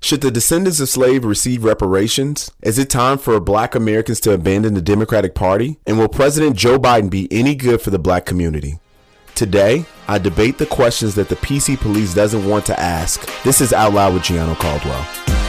Should the descendants of slaves receive reparations? Is it time for Black Americans to abandon the Democratic Party? And will President Joe Biden be any good for the Black community? Today, I debate the questions that the PC police doesn't want to ask. This is Out Loud with Gianno Caldwell.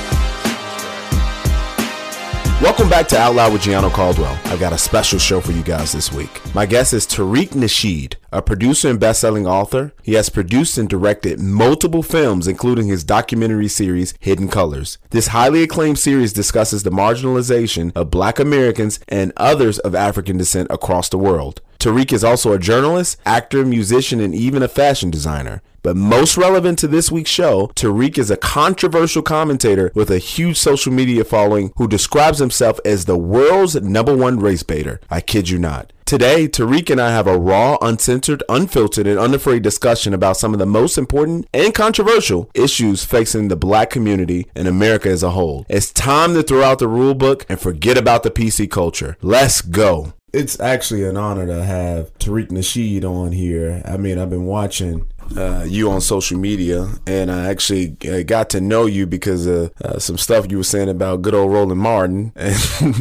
Welcome back to Out Loud with Gianno Caldwell. I've got a special show for you guys this week. My guest is Tariq Nasheed, a producer and best-selling author. He has produced and directed multiple films, including his documentary series, Hidden Colors. This highly acclaimed series discusses the marginalization of Black Americans and others of African descent across the world. Tariq is also a journalist, actor, musician, and even a fashion designer. But most relevant to this week's show, Tariq is a controversial commentator with a huge social media following who describes himself as the world's #1 race baiter. I kid you not. Today, Tariq and I have a raw, uncensored, unfiltered, and unafraid discussion about some of the most important and controversial issues facing the Black community and America as a whole. It's time to throw out the rule book and forget about the PC culture. Let's go. It's actually an honor to have Tariq Nasheed on here. I mean, I've been watching you on social media, and I actually got to know you because of some stuff you were saying about good old Roland Martin, and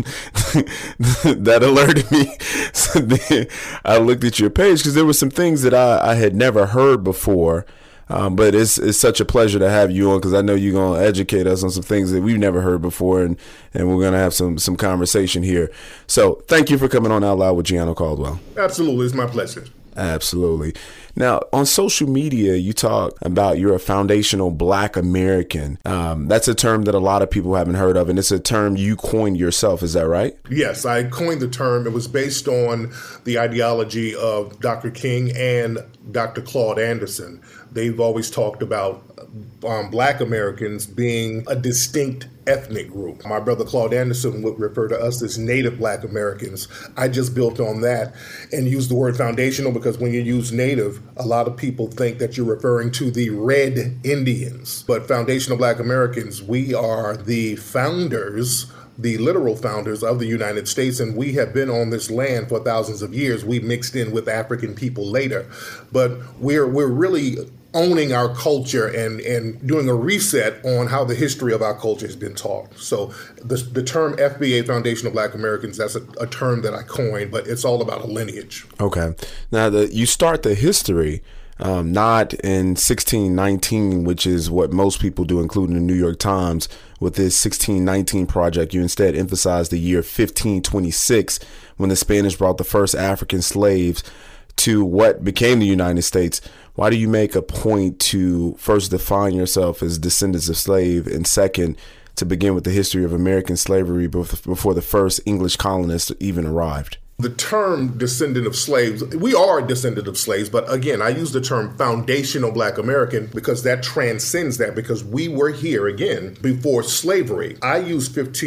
that alerted me. So then I looked at your page because there were some things that I had never heard before. But it's such a pleasure to have you on because I know you're going to educate us on some things that we've never heard before, and we're going to have some conversation here. So thank you for coming on Out Loud with Gianno Caldwell. Absolutely. It's my pleasure. Absolutely. Now, on social media, you talk about you're a foundational Black American. That's a term that a lot of people haven't heard of, and it's a term you coined yourself. Is that right? Yes, I coined the term. It was based on the ideology of Dr. King and Dr. Claude Anderson. They've always talked about Black Americans being a distinct ethnic group. My brother Claude Anderson would refer to us as Native Black Americans. I just built on that and used the word foundational because when you use Native, a lot of people think that you're referring to the Red Indians. But foundational Black Americans, we are the founders, the literal founders of the United States, and we have been on this land for thousands of years. We mixed in with African people later, but we're really owning our culture and doing a reset on how the history of our culture has been taught. So the term FBA, Foundational Black Americans, that's a term that I coined, but it's all about a lineage. Okay. Now, you start the history not in 1619, which is what most people do, including the New York Times. With this 1619 project, you instead emphasize the year 1526, when the Spanish brought the first African slaves to what became the United States. Why do you make a point to first define yourself as descendants of slave, and second, to begin with the history of American slavery before the first English colonists even arrived? The term descendant of slaves, we are a descendant of slaves, but again, I use the term foundational Black American because that transcends that, because we were here again before slavery. I use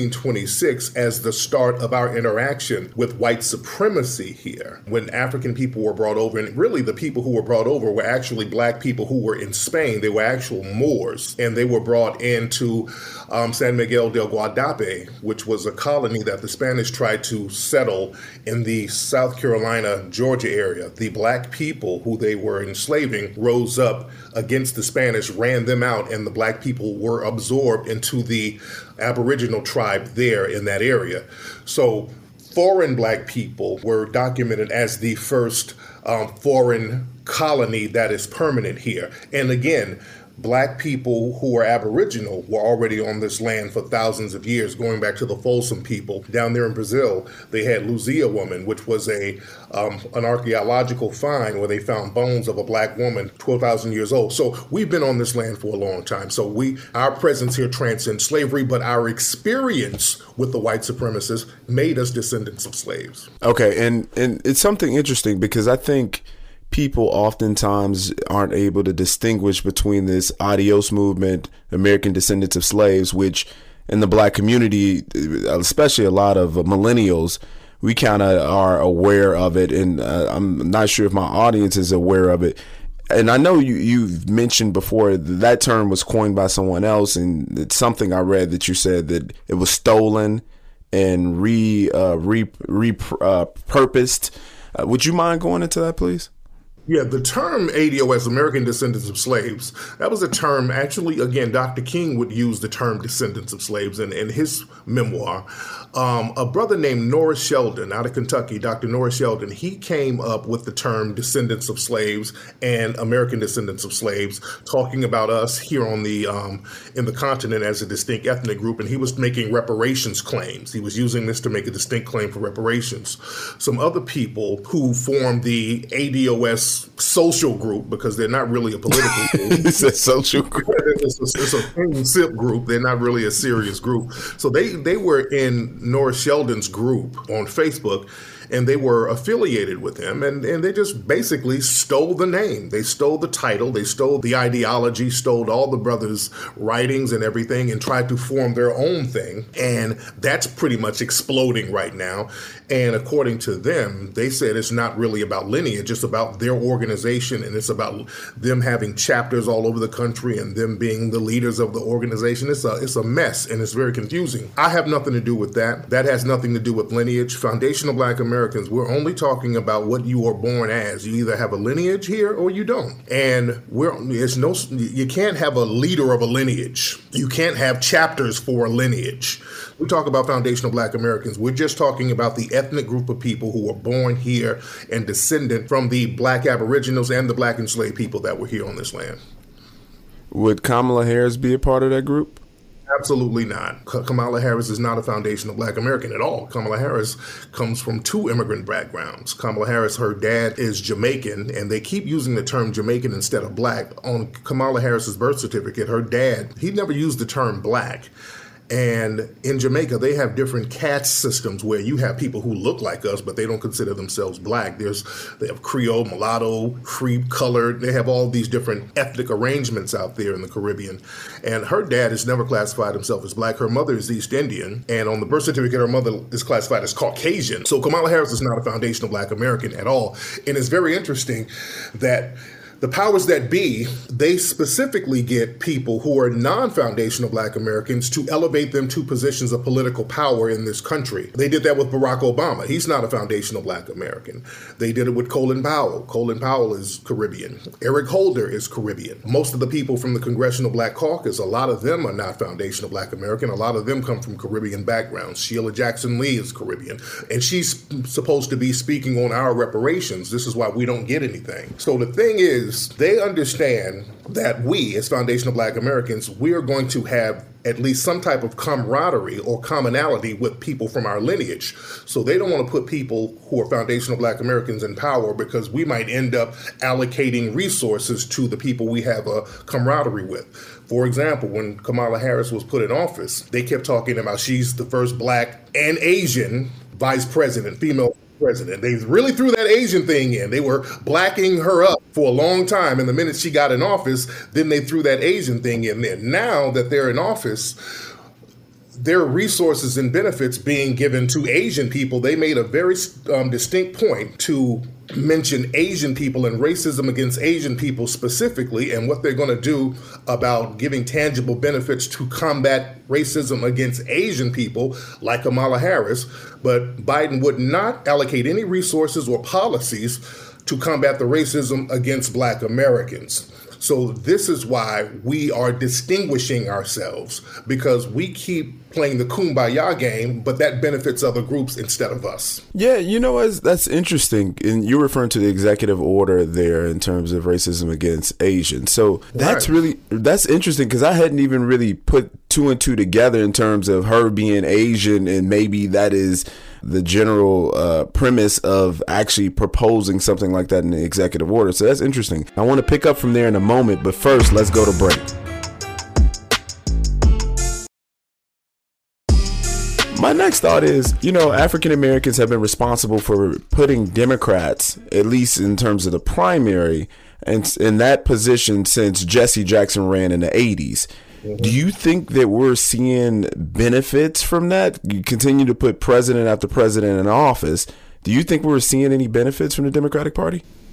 1526 as the start of our interaction with white supremacy here. When African people were brought over, and really the people who were brought over were actually Black people who were in Spain. They were actual Moors, and they were brought into San Miguel del Guadape, which was a colony that the Spanish tried to settle in the South Carolina, Georgia area. The Black people who they were enslaving rose up against the Spanish, ran them out, and the Black people were absorbed into the Aboriginal tribe there in that area. So foreign Black people were documented as the first foreign colony that is permanent here. And again, Black people who were Aboriginal were already on this land for thousands of years, going back to the Folsom people. Down there in Brazil, they had Luzia woman, which was an archaeological find where they found bones of a Black woman 12,000 years old. So we've been on this land for a long time. So our presence here transcends slavery, but our experience with the white supremacists made us descendants of slaves. Okay, and it's something interesting because I think people oftentimes aren't able to distinguish between this adios movement, American descendants of slaves, which in the Black community, especially a lot of millennials, we kind of are aware of it. And I'm not sure if my audience is aware of it. And I know you've mentioned before that term was coined by someone else, and it's something I read that you said that it was stolen and repurposed. Would you mind going into that, please? Yeah, the term ADOS, American Descendants of Slaves, that was a term, actually, again, Dr. King would use the term descendants of slaves in his memoir. A brother named Norris Sheldon out of Kentucky, Dr. Norris Sheldon, he came up with the term descendants of slaves and American descendants of slaves, talking about us here on the in the continent as a distinct ethnic group, and he was making reparations claims. He was using this to make a distinct claim for reparations. Some other people who formed the ADOS social group, because they're not really a political group. It's a social group. It's a clean sip group. They're not really a serious group. So they were in Norris Sheldon's group on Facebook, and they were affiliated with him, and they just basically stole the name. They stole the title, they stole the ideology, stole all the brothers' writings and everything, and tried to form their own thing. And that's pretty much exploding right now. And according to them, they said it's not really about lineage, it's about their organization, and it's about them having chapters all over the country and them being the leaders of the organization. It's a mess, and it's very confusing. I have nothing to do with that. That has nothing to do with lineage. Foundational Black Americans, we're only talking about what you are born as. You either have a lineage here or you don't. And you can't have a leader of a lineage. You can't have chapters for a lineage. We talk about foundational Black Americans. We're just talking about the ethnic group of people who were born here and descendant from the Black Aboriginals and the Black enslaved people that were here on this land. Would Kamala Harris be a part of that group? Absolutely not. Kamala Harris is not a foundational Black American at all. Kamala Harris comes from two immigrant backgrounds. Kamala Harris, her dad is Jamaican, and they keep using the term Jamaican instead of Black. On Kamala Harris's birth certificate, her dad, he never used the term Black. And in Jamaica, they have different caste systems where you have people who look like us, but they don't consider themselves Black. They have Creole, mulatto, creep, colored. They have all these different ethnic arrangements out there in the Caribbean. And her dad has never classified himself as Black. Her mother is East Indian. And on the birth certificate, her mother is classified as Caucasian. So Kamala Harris is not a foundational Black American at all. And it's very interesting that the powers that be, they specifically get people who are non-foundational Black Americans to elevate them to positions of political power in this country. They did that with Barack Obama. He's not a foundational Black American. They did it with Colin Powell. Colin Powell is Caribbean. Eric Holder is Caribbean. Most of the people from the Congressional Black Caucus, a lot of them are not foundational Black American. A lot of them come from Caribbean backgrounds. Sheila Jackson Lee is Caribbean. And she's supposed to be speaking on our reparations. This is why we don't get anything. So the thing is, they understand that we, as foundational Black Americans, we are going to have at least some type of camaraderie or commonality with people from our lineage. So they don't want to put people who are foundational Black Americans in power, because we might end up allocating resources to the people we have a camaraderie with. For example, when Kamala Harris was put in office, they kept talking about she's the first Black and Asian vice president, female president. They really threw that Asian thing in. They were blacking her up for a long time. And the minute she got in office, then they threw that Asian thing in there. Now that they're in office, there are resources and benefits being given to Asian people. They made a very distinct point to mention Asian people and racism against Asian people specifically, and what they're going to do about giving tangible benefits to combat racism against Asian people, like Kamala Harris. But Biden would not allocate any resources or policies to combat the racism against Black Americans. So this is why we are distinguishing ourselves, because we keep playing the kumbaya game, but that benefits other groups instead of us. Yeah, that's interesting. And you're referring to the executive order there in terms of racism against Asians. So that's interesting, because I hadn't even really put two and two together in terms of her being Asian, and maybe that is the general premise of actually proposing something like that in the executive order. So that's interesting. I want to pick up from there in a moment, but first, let's go to break. My next thought is, African Americans have been responsible for putting Democrats, at least in terms of the primary, and in that position since Jesse Jackson ran in the 80s. Do you think that we're seeing benefits from that? You continue to put president after president in office. Do you think we're seeing any benefits from the Democratic Party?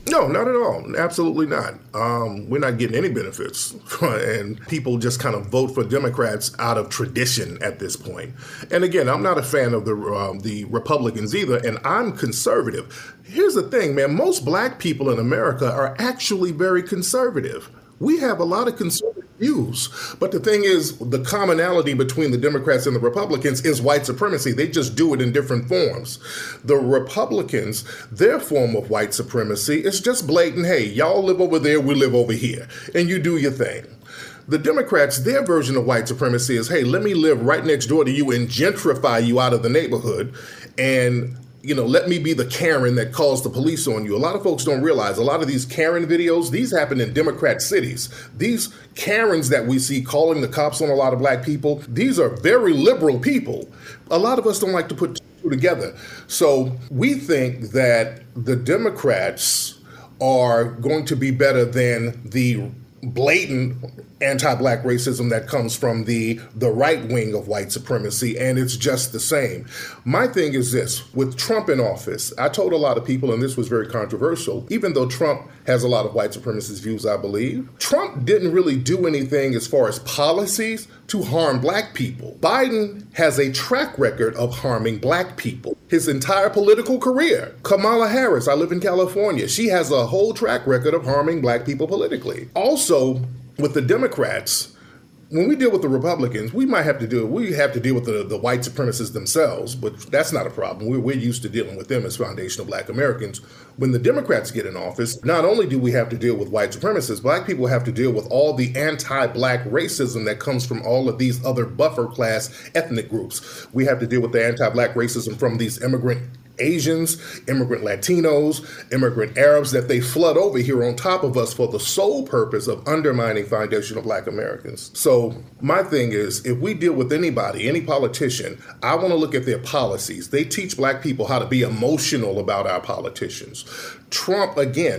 No, not at all. Absolutely not. We're not getting any benefits. And people just kind of vote for Democrats out of tradition at this point. And again, I'm not a fan of the Republicans either, and I'm conservative. Here's the thing, man. Most black people in America are actually very conservative. We have a lot of conservative views. But the thing is, the commonality between the Democrats and the Republicans is white supremacy. They just do it in different forms. The Republicans, their form of white supremacy is just blatant, hey, y'all live over there, we live over here, and you do your thing. The Democrats, their version of white supremacy is, hey, let me live right next door to you and gentrify you out of the neighborhood, and let me be the Karen that calls the police on you. A lot of folks don't realize a lot of these Karen videos, these happen in Democrat cities. These Karens that we see calling the cops on a lot of black people, these are very liberal people. A lot of us don't like to put two together. So we think that the Democrats are going to be better than the blatant anti-black racism that comes from the right wing of white supremacy, and it's just the same. My thing is this, with Trump in office, I told a lot of people, and this was very controversial, even though Trump has a lot of white supremacist views, I believe, Trump didn't really do anything as far as policies to harm black people. Biden has a track record of harming black people his entire political career. Kamala Harris, I live in California, she has a whole track record of harming black people politically. Also, with the Democrats, when we deal with the Republicans, we have to deal with the white supremacists themselves, but that's not a problem. We're used to dealing with them as foundational black Americans. When the Democrats get in office, not only do we have to deal with white supremacists, black people have to deal with all the anti-black racism that comes from all of these other buffer class ethnic groups. We have to deal with the anti-black racism from these immigrant Asians, immigrant Latinos, immigrant Arabs that they flood over here on top of us for the sole purpose of undermining foundational black Americans. So my thing is, if we deal with anybody, any politician, I want to look at their policies. They teach black people how to be emotional about our politicians. Trump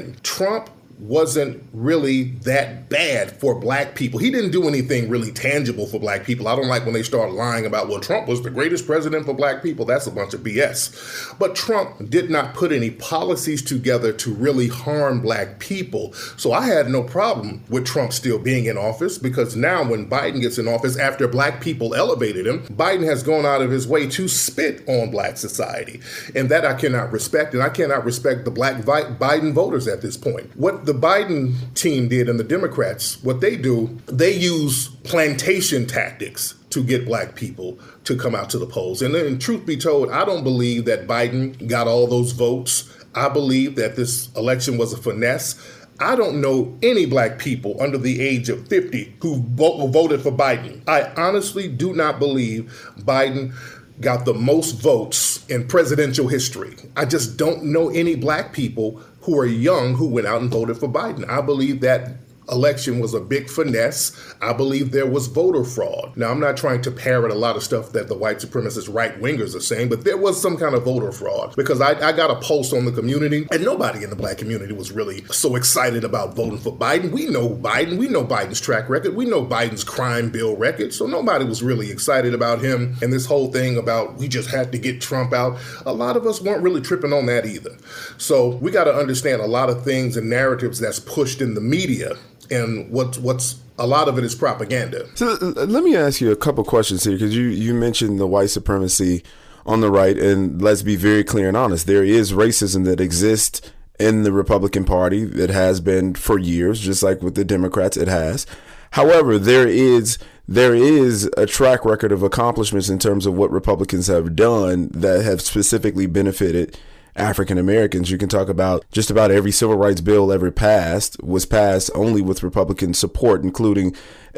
wasn't really that bad for black people. He didn't do anything really tangible for black people. I don't like when they start lying about, well, Trump was the greatest president for black people. That's a bunch of BS. But Trump did not put any policies together to really harm black people. So I had no problem with Trump still being in office, because now when Biden gets in office, after black people elevated him, Biden has gone out of his way to spit on black society. And that I cannot respect. And I cannot respect the black Biden voters at this point. What the Biden team did and the Democrats, what they do, they use plantation tactics to get black people to come out to the polls. And then, truth be told, I don't believe that Biden got all those votes. I believe that this election was a finesse. I don't know any black people under the age of 50 who voted for Biden. I honestly do not believe Biden got the most votes in presidential history. I just don't know any black people who are young who went out and voted for Biden. I believe that election was a big finesse. I believe there was voter fraud. Now, I'm not trying to parrot a lot of stuff that the white supremacist right-wingers are saying, but there was some kind of voter fraud, because I got a pulse on the community, and nobody in the black community was really so excited about voting for Biden. We know Biden. We know Biden's track record. We know Biden's crime bill record. So nobody was really excited about him. And this whole thing about we just had to get Trump out, a lot of us weren't really tripping on that either. So we got to understand a lot of things and narratives that's pushed in the media, and what's a lot of it is propaganda. So let me ask you a couple questions here, because you mentioned the white supremacy on the right, and let's be very clear and honest. There is racism that exists in the Republican Party. It has been for years, just like with the Democrats, it has. However, there is a track record of accomplishments in terms of what Republicans have done that have specifically benefited African Americans. You can talk about just about every civil rights bill ever passed was passed only with Republican support, including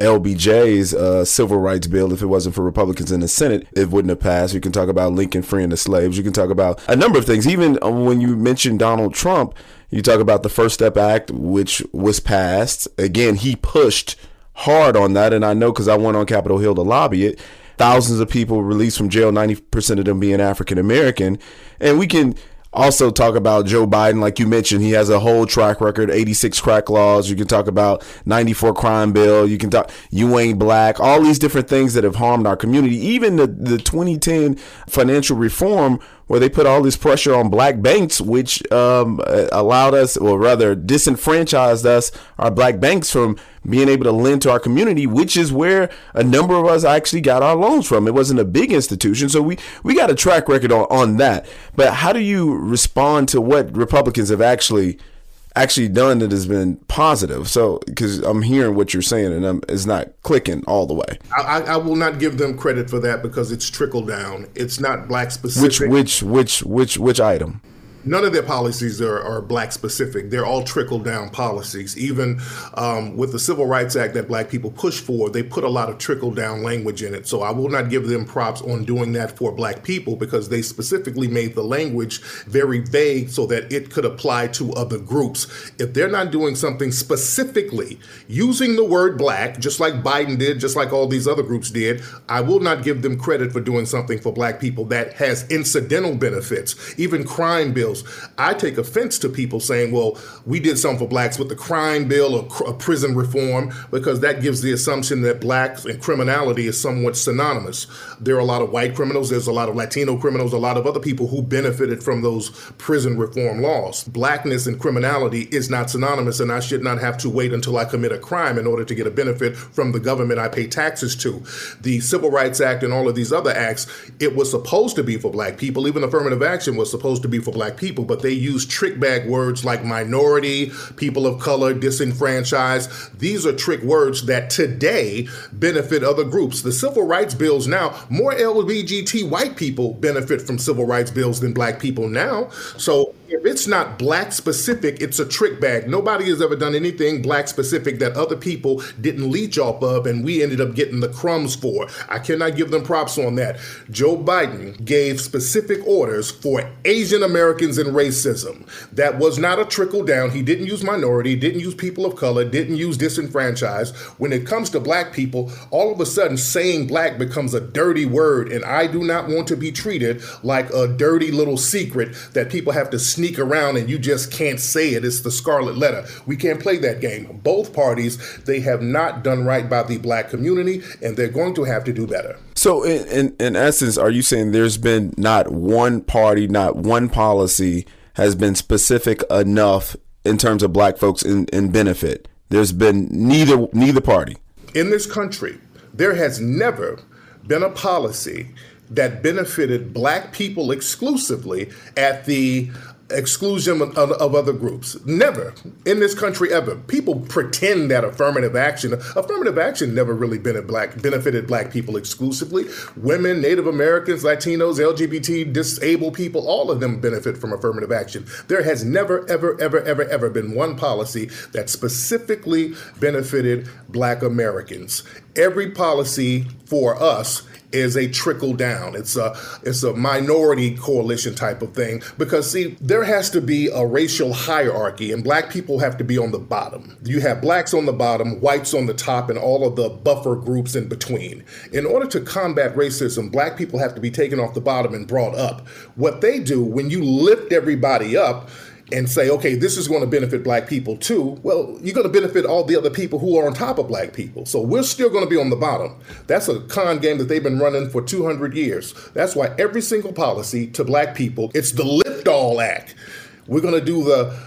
LBJ's civil rights bill. If it wasn't for Republicans in the Senate, it wouldn't have passed. You can talk about Lincoln freeing the slaves. You can talk about a number of things. Even when you mention Donald Trump, you talk about the First Step Act, which was passed. Again, he pushed hard on that. And I know because I went on Capitol Hill to lobby it. Thousands of people released from jail, 90% of them being African American. And we can also talk about Joe Biden, like you mentioned. He has a whole track record, 86 crack laws. You can talk about 94 crime bill. You can talk You Ain't Black, all these different things that have harmed our community. Even the 2010 financial reform where they put all this pressure on black banks, which allowed us, or rather disenfranchised us, our black banks, from being able to lend to our community, which is where a number of us actually got our loans from. It wasn't a big institution, so we got a track record on that. But how do you respond to what Republicans have actually done that has been positive? So, because I'm hearing what you're saying and it's not clicking all the way. I will not give them credit for that because it's trickle down. It's not black specific. Which item? None of their policies are black specific. They're all trickle down policies. Even with the Civil Rights Act that black people push for, they put a lot of trickle down language in it. So I will not give them props on doing that for black people because they specifically made the language very vague so that it could apply to other groups. If they're not doing something specifically using the word black, just like Biden did, just like all these other groups did, I will not give them credit for doing something for black people that has incidental benefits, even crime bills. I take offense to people saying, well, we did something for blacks with the crime bill or prison reform, because that gives the assumption that blacks and criminality is somewhat synonymous. There are a lot of white criminals, there's a lot of Latino criminals, a lot of other people who benefited from those prison reform laws. Blackness and criminality is not synonymous, and I should not have to wait until I commit a crime in order to get a benefit from the government I pay taxes to. The Civil Rights Act and all of these other acts, it was supposed to be for black people. Even affirmative action was supposed to be for black people, but they use trick bag words like minority, people of color, disenfranchised. These are trick words that today benefit other groups. The civil rights bills now, more LGBT white people benefit from civil rights bills than black people now. So if it's not black specific, it's a trick bag. Nobody has ever done anything black specific that other people didn't leech off of, and we ended up getting the crumbs for. I cannot give them props on that. Joe Biden gave specific orders for Asian Americans and racism. That was not a trickle down. He didn't use minority, didn't use people of color, didn't use disenfranchised. When it comes to black people, all of a sudden saying black becomes a dirty word, and I do not want to be treated like a dirty little secret that people have to sneak around and you just can't say it. It's the scarlet letter. We can't play that game. Both parties, they have not done right by the black community, and they're going to have to do better. So in essence, are you saying there's been not one party, not one policy has been specific enough in terms of black folks in benefit? There's been neither party. In this country, there has never been a policy that benefited black people exclusively at the exclusion of other groups. Never in this country ever. People pretend that affirmative action never really benefited black people exclusively. Women, Native Americans, Latinos, LGBT, disabled people, all of them benefit from affirmative action. There has never, ever been one policy that specifically benefited black Americans. Every policy for us is a trickle down. It's a minority coalition type of thing, because see, there has to be a racial hierarchy and black people have to be on the bottom. You have blacks on the bottom, whites on the top, and all of the buffer groups in between. In order to combat racism, black people have to be taken off the bottom and brought up. What they do when you lift everybody up and say, okay, this is going to benefit black people too, well, you're going to benefit all the other people who are on top of black people. So we're still going to be on the bottom. That's a con game that they've been running for 200 years. That's why every single policy to black people, it's the Lift All Act. We're going to do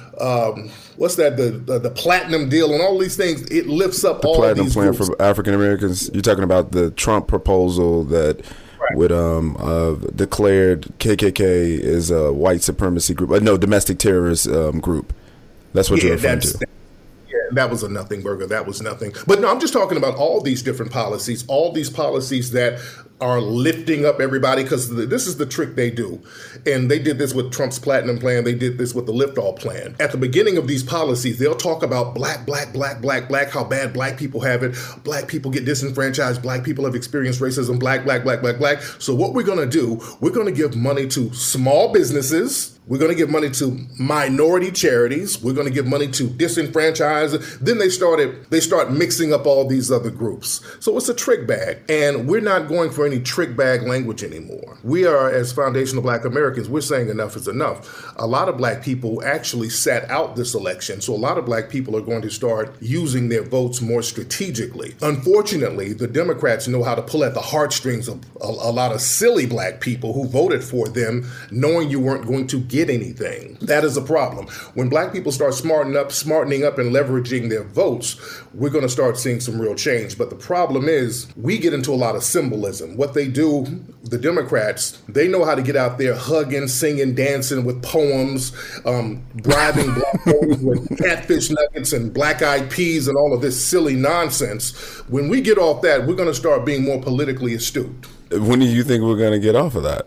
the platinum deal and all these things. It lifts up all of these platinum plan groups. for African Americans. You're talking about the Trump proposal that would declared KKK is a white supremacy group, domestic terrorist group. That's what you're referring to. That was a nothing burger. That was nothing. But no, I'm just talking about all these different policies, all these policies that are lifting up everybody, because this is the trick they do. And they did this with Trump's platinum plan. They did this with the Lift All plan. At the beginning of these policies, they'll talk about black, how bad black people have it. Black people get disenfranchised. Black people have experienced racism. Black. So what we're going to do, we're going to give money to small businesses. We're going to give money to minority charities. We're going to give money to disenfranchised. Then they start mixing up all these other groups. So it's a trick bag. And we're not going for any trick bag language anymore. We are, as foundational Black Americans, we're saying enough is enough. A lot of Black people actually sat out this election. So a lot of Black people are going to start using their votes more strategically. Unfortunately, the Democrats know how to pull at the heartstrings of a lot of silly Black people who voted for them, knowing you weren't going to get anything. That is a problem. When Black people start smartening up and leveraging their votes, we're going to start seeing some real change. But the problem is we get into a lot of symbolism. What they do, the Democrats, they know how to get out there hugging, singing, dancing with poems, bribing Black folks with catfish nuggets and black-eyed peas and all of this silly nonsense. When we get off that, we're going to start being more politically astute. When do you think we're going to get off of that?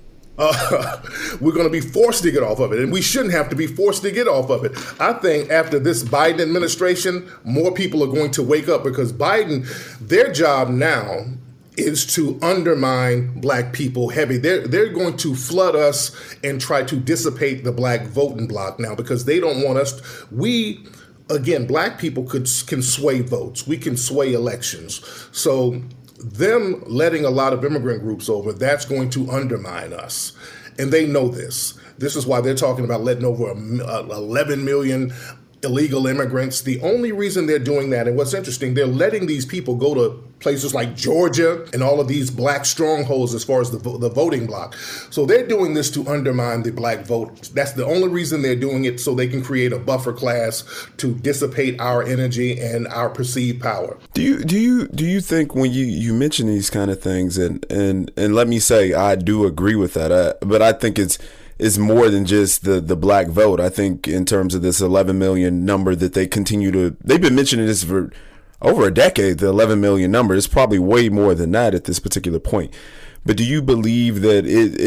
We're going to be forced to get off of it, and we shouldn't have to be forced to get off of it. I think after this Biden administration, more people are going to wake up because Biden, their job now is to undermine Black people heavy. They're going to flood us and try to dissipate the Black voting bloc now because they don't want us. Again, Black people can sway votes. We can sway elections. So them letting a lot of immigrant groups over, that's going to undermine us. And they know this. This is why they're talking about letting over 11 million illegal immigrants. The only reason they're doing that, and what's interesting, they're letting these people go to places like Georgia and all of these Black strongholds as far as the voting bloc. So they're doing this to undermine the Black vote. That's the only reason they're doing it, so they can create a buffer class to dissipate our energy and our perceived power. Do you think when you mention these kind of things, and let me say I do agree with that, but I think it's more than just the Black vote. I think in terms of this 11 million number that they've been mentioning this for over a decade, the 11 million number is probably way more than that at this particular point. But do you believe that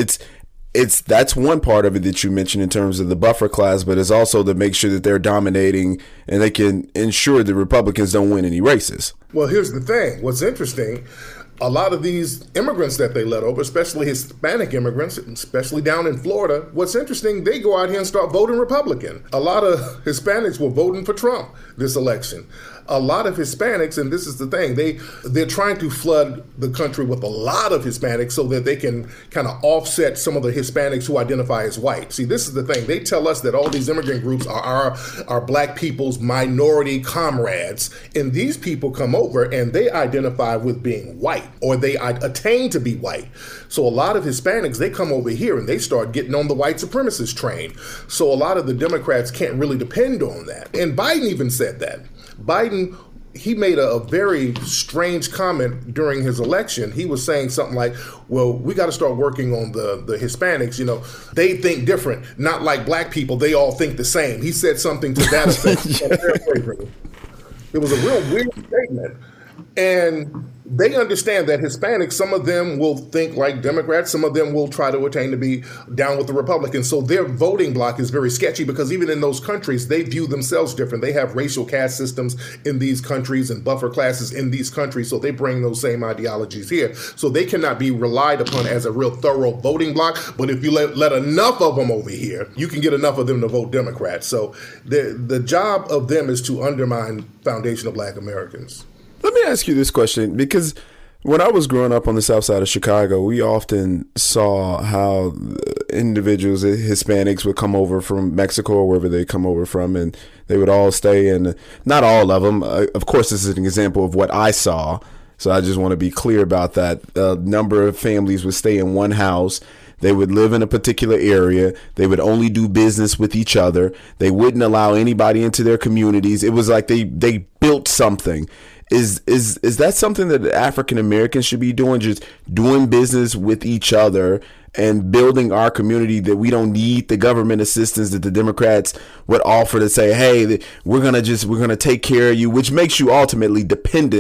that's one part of it that you mentioned in terms of the buffer class, but it's also to make sure that they're dominating and they can ensure the Republicans don't win any races? Well, here's the thing. What's interesting, a lot of these immigrants that they let over, especially Hispanic immigrants, especially down in Florida, what's interesting, they go out here and start voting Republican. A lot of Hispanics were voting for Trump this election. A lot of Hispanics, and this is the thing, they're trying to flood the country with a lot of Hispanics so that they can kind of offset some of the Hispanics who identify as white. See, this is the thing. They tell us that all these immigrant groups are our Black people's minority comrades, and these people come over and they identify with being white, or they attain to be white. So a lot of Hispanics, they come over here and they start getting on the white supremacist train. So a lot of the Democrats can't really depend on that. And Biden even said that. Biden, he made a very strange comment during his election. He was saying something like, well, we got to start working on the Hispanics. You know, they think different, not like Black people. They all think the same. He said something to that effect. It was a real weird statement. And they understand that Hispanics, some of them will think like Democrats, some of them will try to attain to be down with the Republicans. So their voting bloc is very sketchy because even in those countries, they view themselves different. They have racial caste systems in these countries and buffer classes in these countries. So they bring those same ideologies here. So they cannot be relied upon as a real thorough voting bloc. But if you let enough of them over here, you can get enough of them to vote Democrat. So the job of them is to undermine foundational Black Americans. Let me ask you this question, because when I was growing up on the south side of Chicago, we often saw how individuals, Hispanics, would come over from Mexico or wherever they come over from, and they would all stay in, not all of them. Of course, this is an example of what I saw, so I just want to be clear about that. A number of families would stay in one house. They would live in a particular area. They would only do business with each other. They wouldn't allow anybody into their communities. It was like they built something. Is that something that African Americans should be doing, just doing business with each other and building our community, that we don't need the government assistance that the Democrats would offer to say, hey, we're going to take care of you, which makes you ultimately dependent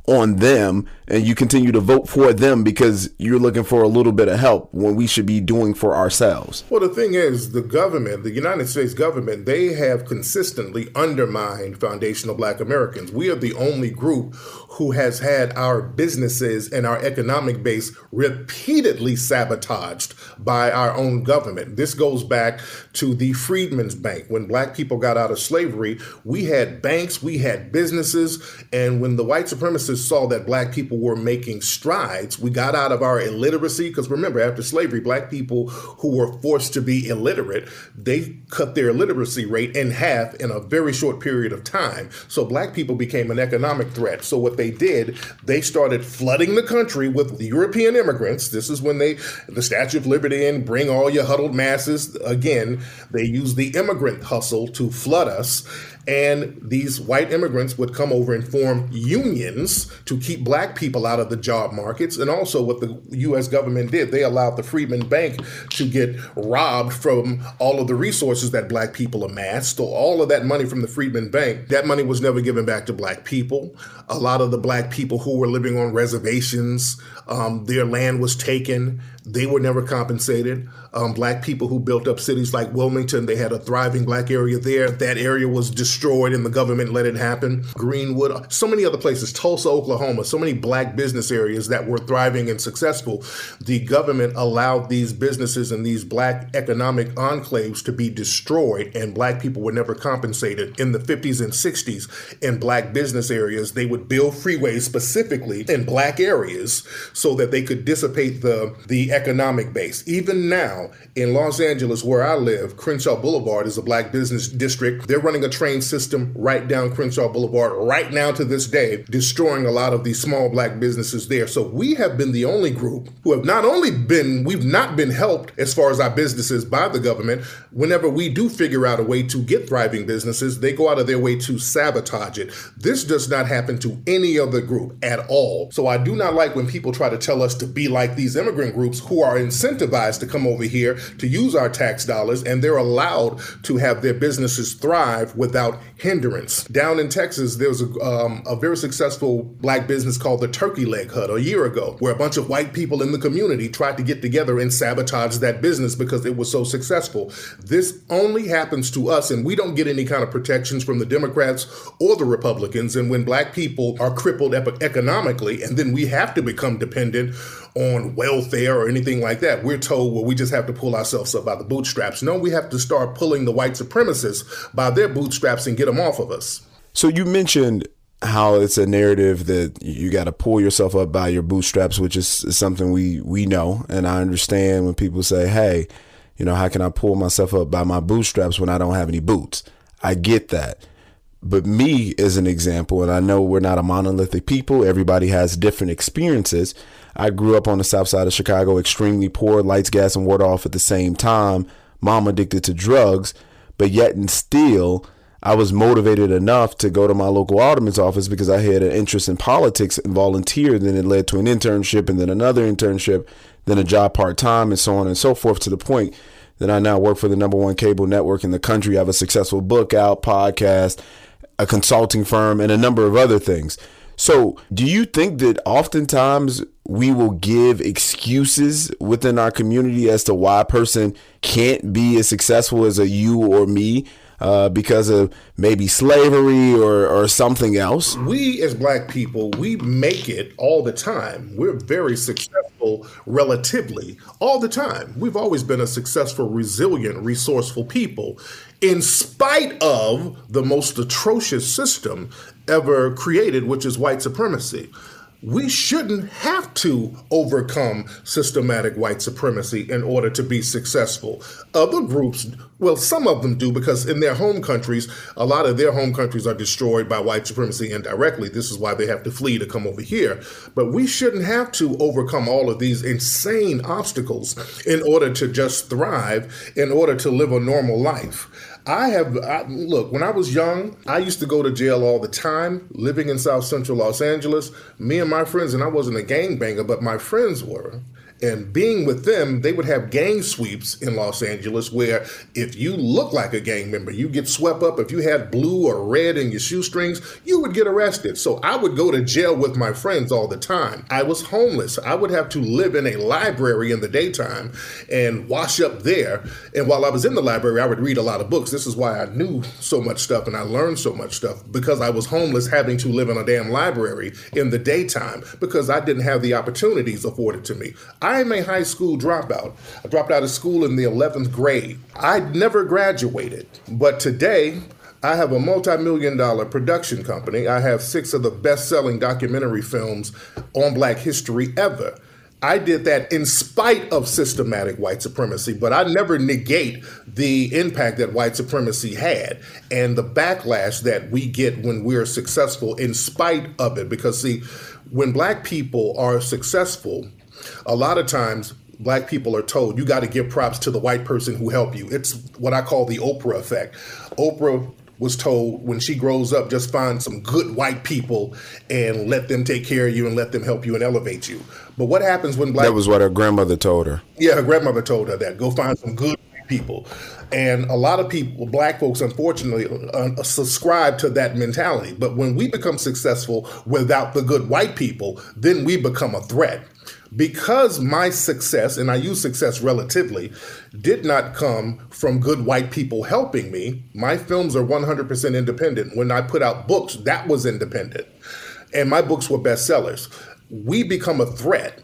on them and you continue to vote for them because you're looking for a little bit of help when we should be doing for ourselves? Well, the thing is, the government, the United States government, they have consistently undermined foundational Black Americans. We are the only group who has had our businesses and our economic base repeatedly sabotaged by our own government. This goes back to the Freedmen's Bank. When Black people got out of slavery, we had banks, we had businesses, and when the white supremacists saw that Black people were making strides, we got out of our illiteracy, because remember, after slavery, Black people who were forced to be illiterate, they cut their illiteracy rate in half in a very short period of time. So Black people became an economic threat. So what they did, they started flooding the country with the European immigrants. This is when the Statue of Liberty and bring all your huddled masses. Again, they used the immigrant hustle to flood us. And these white immigrants would come over and form unions to keep Black people out of the job markets. And also what the U.S. government did, they allowed the Freedmen's Bank to get robbed from all of the resources that Black people amassed. So all of that money from the Freedmen's Bank, that money was never given back to Black people. A lot of the Black people who were living on reservations, their land was taken. They were never compensated. Black people who built up cities like Wilmington, they had a thriving Black area there. That area was destroyed and the government let it happen. Greenwood, so many other places, Tulsa, Oklahoma, so many Black business areas that were thriving and successful. The government allowed these businesses and these Black economic enclaves to be destroyed, and Black people were never compensated. In the 50s and 60s, in Black business areas, they would build freeways specifically in Black areas so that they could dissipate the economic base. Even now, in Los Angeles, where I live, Crenshaw Boulevard is a Black business district. They're running a train system right down Crenshaw Boulevard right now to this day, destroying a lot of these small Black businesses there. So we have been the only group who have we've not been helped as far as our businesses by the government. Whenever we do figure out a way to get thriving businesses, they go out of their way to sabotage it. This does not happen to any other group at all. So I do not like when people try to tell us to be like these immigrant groups who are incentivized to come over here to use our tax dollars, and they're allowed to have their businesses thrive without hindrance. Down in Texas, there was a very successful Black business called the Turkey Leg Hut a year ago, where a bunch of white people in the community tried to get together and sabotage that business because it was so successful. This only happens to us, and we don't get any kind of protections from the Democrats or the Republicans. And when Black people are crippled economically, and then we have to become dependent on welfare or anything like that, we're told, well, we just have to pull ourselves up by the bootstraps. No, we have to start pulling the white supremacists by their bootstraps and get them off of us. So you mentioned how it's a narrative that you got to pull yourself up by your bootstraps, which is something we know. And I understand when people say, hey, how can I pull myself up by my bootstraps when I don't have any boots? I get that. But me as an example, and I know we're not a monolithic people, everybody has different experiences. I grew up on the south side of Chicago, extremely poor, lights, gas, and water off at the same time, mom addicted to drugs, but yet and still, I was motivated enough to go to my local alderman's office because I had an interest in politics and volunteered. Then it led to an internship and then another internship, then a job part-time and so on and so forth, to the point that I now work for the #1 cable network in the country. I have a successful book out, podcast, a consulting firm, and a number of other things. So do you think that oftentimes we will give excuses within our community as to why a person can't be as successful as a you or me because of maybe slavery or something else? We as Black people, we make it all the time. We're very successful relatively all the time. We've always been a successful, resilient, resourceful people in spite of the most atrocious system ever created, which is white supremacy. We shouldn't have to overcome systematic white supremacy in order to be successful. Other groups, well, some of them do, because in their home countries, a lot of their home countries are destroyed by white supremacy indirectly. This is why they have to flee to come over here. But we shouldn't have to overcome all of these insane obstacles in order to just thrive, in order to live a normal life. Look, when I was young, I used to go to jail all the time, living in South Central Los Angeles. Me and my friends, and I wasn't a gangbanger, but my friends were. And being with them, they would have gang sweeps in Los Angeles where if you look like a gang member, you get swept up. If you had blue or red in your shoestrings, you would get arrested. So I would go to jail with my friends all the time. I was homeless. I would have to live in a library in the daytime and wash up there. And while I was in the library, I would read a lot of books. This is why I knew so much stuff and I learned so much stuff, because I was homeless, having to live in a damn library in the daytime because I didn't have the opportunities afforded to me. I am a high school dropout. I dropped out of school in the 11th grade. I never graduated, but today I have a multi-million-dollar production company. I have 6 of the best-selling documentary films on Black history ever. I did that in spite of systematic white supremacy, but I never negate the impact that white supremacy had and the backlash that we get when we're successful in spite of it. Because, see, when Black people are successful, a lot of times Black people are told you got to give props to the white person who helped you. It's what I call the Oprah effect. Oprah was told when she grows up, just find some good white people and let them take care of you and let them help you and elevate you. But what happens when Black... That was what her grandmother told her. Yeah, her grandmother told her that. Go find some good people. And a lot of people, Black folks, unfortunately, subscribe to that mentality. But when we become successful without the good white people, then we become a threat. Because my success, and I use success relatively, did not come from good white people helping me, my films are 100% independent. When I put out books, that was independent. And my books were bestsellers. We become a threat.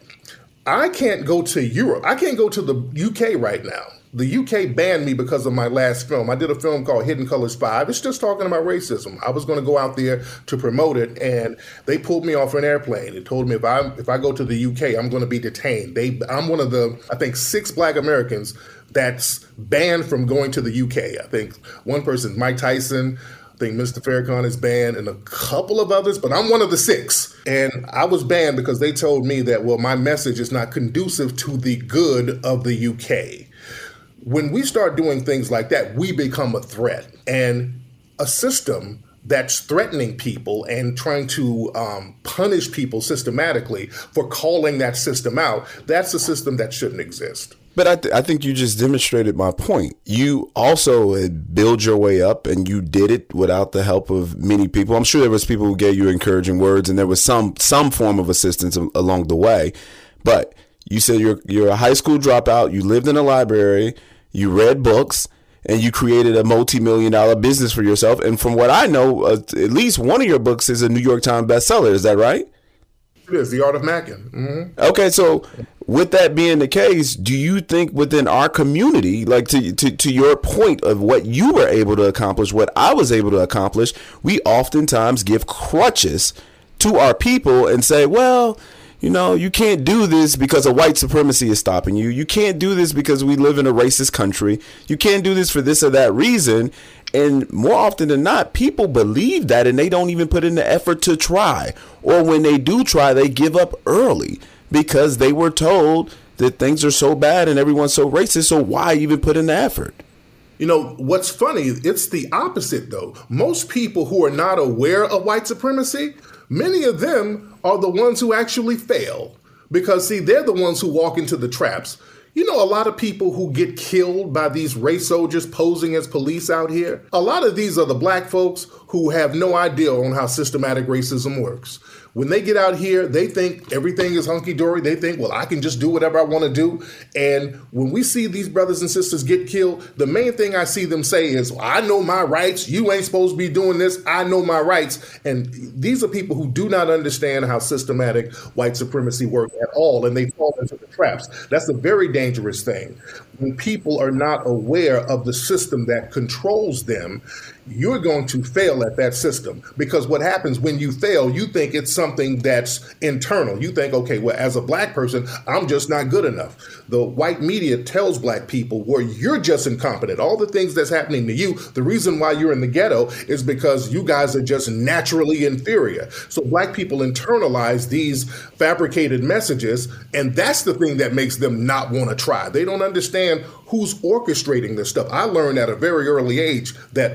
I can't go to Europe. I can't go to the UK right now. The UK banned me because of my last film. I did a film called Hidden Colors 5. It's just talking about racism. I was going to go out there to promote it, and they pulled me off an airplane. They told me if I go to the UK, I'm going to be detained. I'm one of the, I think, 6 Black Americans that's banned from going to the UK. I think one person, Mike Tyson, I think Mr. Farrakhan is banned, and a couple of others, but I'm one of the 6. And I was banned because they told me that, well, my message is not conducive to the good of the UK. When we start doing things like that, we become a threat. And a system that's threatening people and trying to punish people systematically for calling that system out, that's a system that shouldn't exist. But I think you just demonstrated my point. You also build your way up, and you did it without the help of many people. I'm sure there was people who gave you encouraging words, and there was some form of assistance along the way. But you said you're a high school dropout. You lived in a library. You read books, and you created a multi-million-dollar business for yourself. And from what I know, at least one of your books is a New York Times bestseller. Is that right? It is, The Art of Mackin. Mm-hmm. Okay, so with that being the case, do you think within our community, like to your point of what you were able to accomplish, what I was able to accomplish, we oftentimes give crutches to our people and say, well, you know, you can't do this because of white supremacy is stopping you. You can't do this because we live in a racist country. You can't do this for this or that reason. And more often than not, people believe that and they don't even put in the effort to try. Or when they do try, they give up early because they were told that things are so bad and everyone's so racist. So why even put in the effort? You know, what's funny, it's the opposite, though. Most people who are not aware of white supremacy, many of them are the ones who actually fail. Because, see, they're the ones who walk into the traps. You know, a lot of people who get killed by these race soldiers posing as police out here, a lot of these are the Black folks who have no idea on how systematic racism works. When they get out here, they think everything is hunky-dory. They think, well, I can just do whatever I want to do. And when we see these brothers and sisters get killed, the main thing I see them say is, well, I know my rights. You ain't supposed to be doing this. I know my rights. And these are people who do not understand how systematic white supremacy works at all, and they fall into the traps. That's a very dangerous thing. When people are not aware of the system that controls them, you're going to fail at that system. Because what happens when you fail, you think it's something that's internal. You think, okay, well, as a Black person, I'm just not good enough. The white media tells Black people, well, you're just incompetent. All the things that's happening to you, the reason why you're in the ghetto is because you guys are just naturally inferior. So Black people internalize these fabricated messages, and that's the thing that makes them not want to try. They don't understand who's orchestrating this stuff. I learned at a very early age that white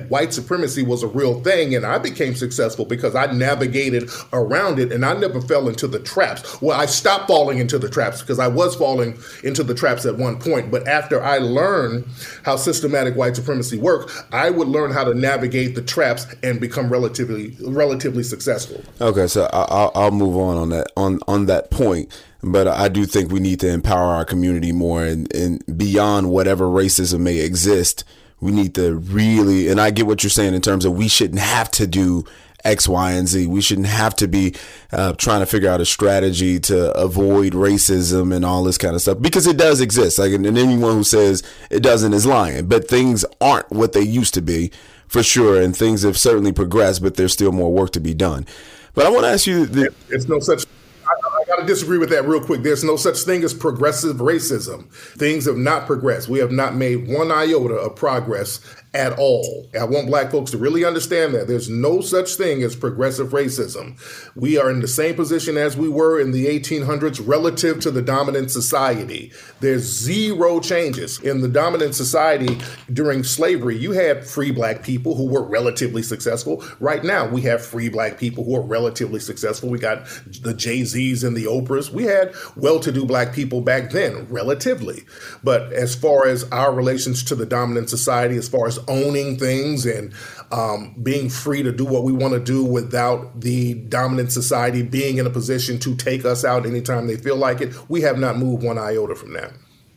supremacy was a real thing, and I became successful because I navigated around it, and I never fell into the traps. Well, I stopped falling into the traps because I was falling into the traps at one point, but after I learned how systematic white supremacy worked, I would learn how to navigate the traps and become relatively successful. Okay, so I'll move on that point. But I do think we need to empower our community more, and beyond whatever racism may exist, we need to really, and I get what you're saying in terms of we shouldn't have to do X, Y, and Z. We shouldn't have to be trying to figure out a strategy to avoid racism and all this kind of stuff, because it does exist. Like, and anyone who says it doesn't is lying. But things aren't what they used to be, for sure, and things have certainly progressed, but there's still more work to be done. But I want to ask you, it's no such. I got to disagree with that real quick. There's no such thing as progressive racism. Things have not progressed. We have not made one iota of progress at all. I want black folks to really understand that there's no such thing as progressive racism. We are in the same position as we were in the 1800s relative to the dominant society. There's zero changes. In the dominant society during slavery, you had free black people who were relatively successful. Right now, we have free black people who are relatively successful. We got the Jay-Z's and the Oprahs. We had well-to-do black people back then, relatively. But as far as our relations to the dominant society, as far as owning things and being free to do what we want to do without the dominant society being in a position to take us out anytime they feel like it, we have not moved one iota from that.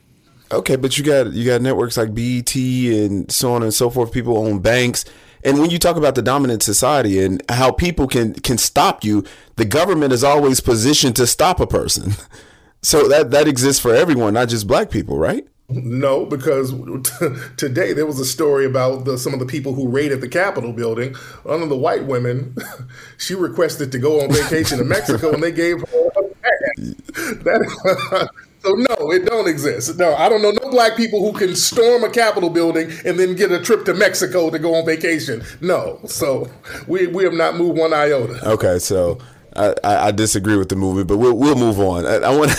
Okay, but you got networks like BET and so on and so forth. People own banks. And when you talk about the dominant society and how people can stop you, the government is always positioned to stop a person. So that exists for everyone, not just black people, right? No, because today there was a story about some of the people who raided the Capitol building. One of the white women, she requested to go on vacation to Mexico, and they gave her a pass. So no, it don't exist. No, I don't know no black people who can storm a Capitol building and then get a trip to Mexico to go on vacation. No, so we have not moved one iota. Okay, so I disagree with the movement, but we'll move on. I want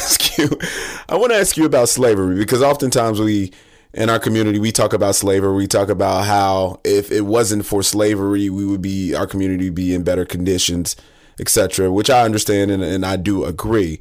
to ask you about slavery, because oftentimes in our community, we talk about slavery. We talk about how if it wasn't for slavery, our community would be in better conditions, etc., which I understand and I do agree.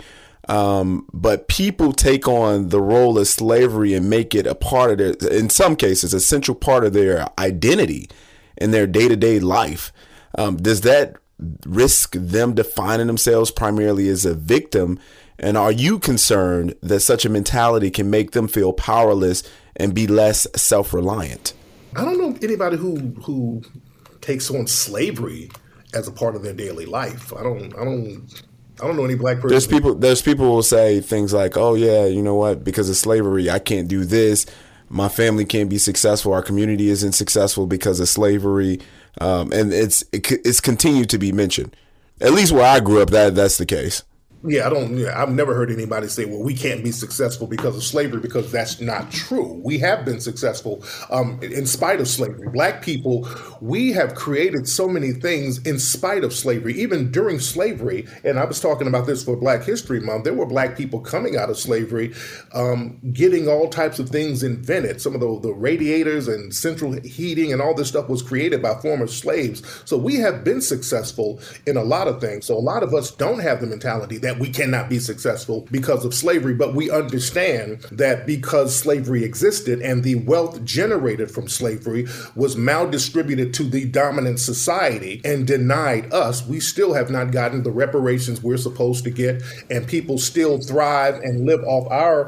But people take on the role of slavery and make it a part of their, in some cases, a central part of their identity in their day-to-day life. Does that risk them defining themselves primarily as a victim? And are you concerned that such a mentality can make them feel powerless and be less self-reliant? I don't know anybody who takes on slavery as a part of their daily life. I don't know any black person. There's people who will say things like, oh yeah, you know what, because of slavery, I can't do this. My family can't be successful. Our community isn't successful because of slavery. And it's continued to be mentioned. At least where I grew up, that's the case. Yeah, I've never heard anybody say, well, we can't be successful because of slavery, because that's not true. We have been successful in spite of slavery. Black people, we have created so many things in spite of slavery, even during slavery. And I was talking about this for Black History Month. There were black people coming out of slavery, getting all types of things invented. Some of the radiators and central heating and all this stuff was created by former slaves. So we have been successful in a lot of things. So a lot of us don't have the mentality that we cannot be successful because of slavery, but we understand that because slavery existed and the wealth generated from slavery was maldistributed to the dominant society and denied us, we still have not gotten the reparations we're supposed to get, and people still thrive and live off our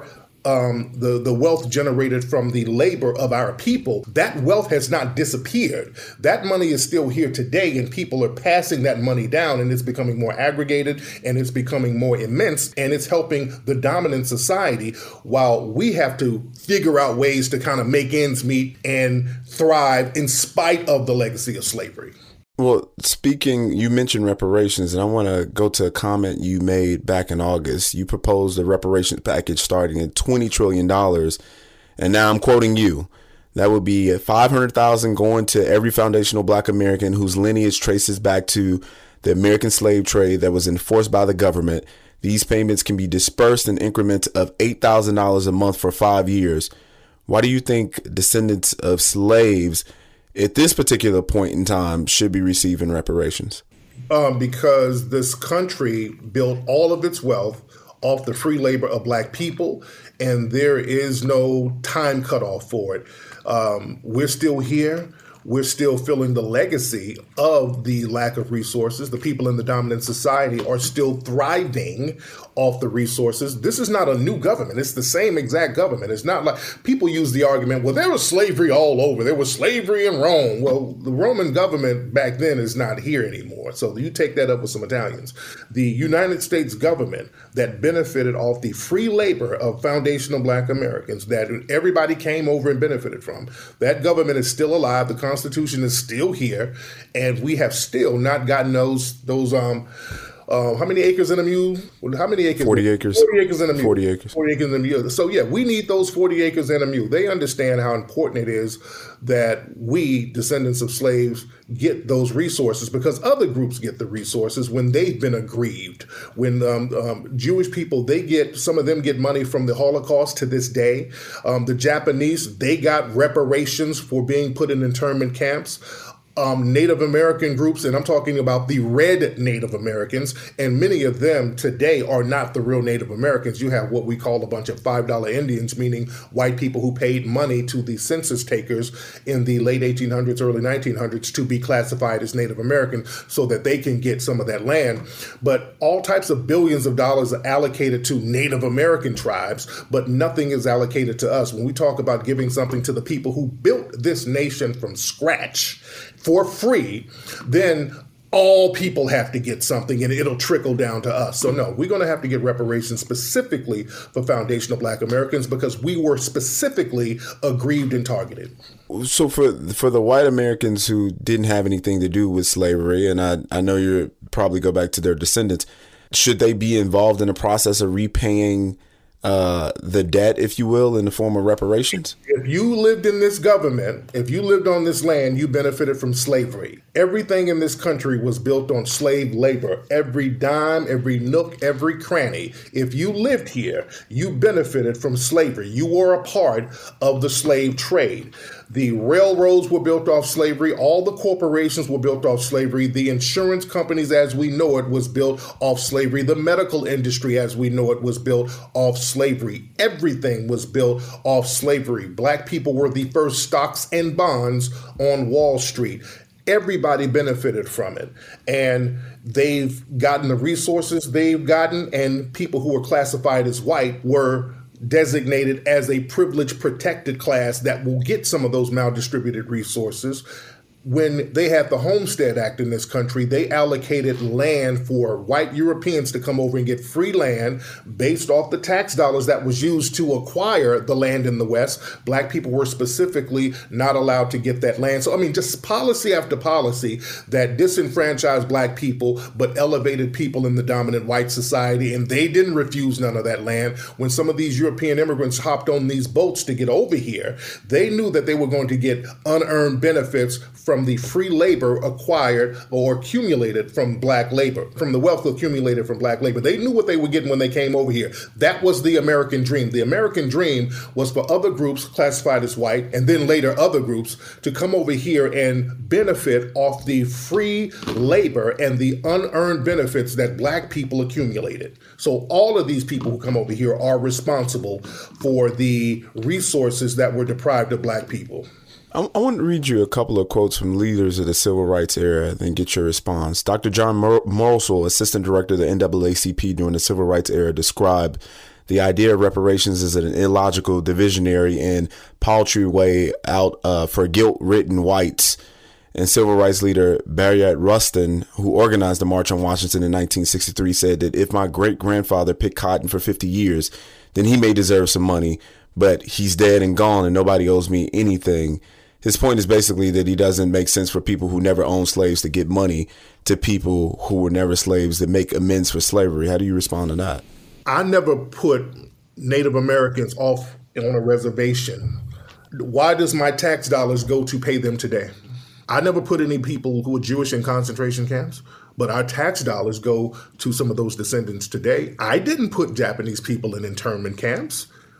the wealth generated from the labor of our people. That wealth has not disappeared. That money is still here today, and people are passing that money down, and it's becoming more aggregated, and it's becoming more immense, and it's helping the dominant society while we have to figure out ways to kind of make ends meet and thrive in spite of the legacy of slavery. Well, you mentioned reparations, and I want to go to a comment you made back in August. You proposed a reparations package starting at $20 trillion. And now I'm quoting you. That would be $500,000 going to every foundational black American whose lineage traces back to the American slave trade that was enforced by the government. These payments can be dispersed in increments of $8,000 a month for 5 years. Why do you think descendants of slaves at this particular point in time, should be receiving reparations? Because this country built all of its wealth off the free labor of black people, and there is no time cutoff for it. We're still here. We're still feeling the legacy of the lack of resources. The people in the dominant society are still thriving off the resources. This is not a new government. It's the same exact government. It's not like people use the argument, well, there was slavery all over. There was slavery in Rome. Well, the Roman government back then is not here anymore. So you take that up with some Italians. The United States government that benefited off the free labor of foundational black Americans that everybody came over and benefited from, that government is still alive. The Constitution is still here, and we have still not gotten those how many acres in a mule? How many acres? 40 acres. 40 acres in a mule. 40 acres. 40 acres in a mule. So yeah, we need those 40 acres and a mule. They understand how important it is that we, descendants of slaves, get those resources because other groups get the resources when they've been aggrieved. When Jewish people, some of them get money from the Holocaust to this day. The Japanese, they got reparations for being put in internment camps. Native American groups, and I'm talking about the red Native Americans, and many of them today are not the real Native Americans. You have what we call a bunch of $5 Indians, meaning white people who paid money to the census takers in the late 1800s, early 1900s to be classified as Native American so that they can get some of that land. But all types of billions of dollars are allocated to Native American tribes, but nothing is allocated to us. When we talk about giving something to the people who built this nation from scratch for free, then all people have to get something and it'll trickle down to us. So no, we're going to have to get reparations specifically for foundational black Americans because we were specifically aggrieved and targeted. So for the white Americans who didn't have anything to do with slavery, and I know you probably go back to their descendants, should they be involved in the process of repaying the debt, if you will, in the form of reparations? If you lived in this government, if you lived on this land, you benefited from slavery. Everything in this country was built on slave labor. Every dime, every nook, every cranny. If you lived here, you benefited from slavery. You were a part of the slave trade. The railroads were built off slavery. All the corporations were built off slavery. The insurance companies as we know it was built off slavery. The medical industry as we know it was built off slavery. Everything was built off slavery. Black people were the first stocks and bonds on Wall Street. Everybody benefited from it. And they've gotten the resources they've gotten, and people who were classified as white were designated as a privileged protected class that will get some of those maldistributed resources. When they had the Homestead Act in this country, they allocated land for white Europeans to come over and get free land based off the tax dollars that was used to acquire the land in the West. Black people were specifically not allowed to get that land. So, I mean, just policy after policy that disenfranchised black people, but elevated people in the dominant white society. And they didn't refuse none of that land. When some of these European immigrants hopped on these boats to get over here, they knew that they were going to get unearned benefits from the free labor acquired or accumulated from black labor, from the wealth accumulated from black labor. They knew what they were getting when they came over here. That was the American dream. The American dream was for other groups classified as white, and then later other groups, to come over here and benefit off the free labor and the unearned benefits that black people accumulated. So all of these people who come over here are responsible for the resources that were deprived of black people. I want to read you a couple of quotes from leaders of the civil rights era and then get your response. Dr. John Morrisall, assistant director of the NAACP during the civil rights era, described the idea of reparations as an illogical, divisionary, and paltry way out for guilt-ridden whites. And civil rights leader Bayard Rustin, who organized the March on Washington in 1963, said that if my great-grandfather picked cotton for 50 years, then he may deserve some money, but he's dead and gone and nobody owes me anything. His point is basically that he doesn't make sense for people who never owned slaves to get money to people who were never slaves to make amends for slavery. How do you respond to that? I never put Native Americans off on a reservation. Why does my tax dollars go to pay them today? I never put any people who were Jewish in concentration camps, but our tax dollars go to some of those descendants today. I didn't put Japanese people in internment camps,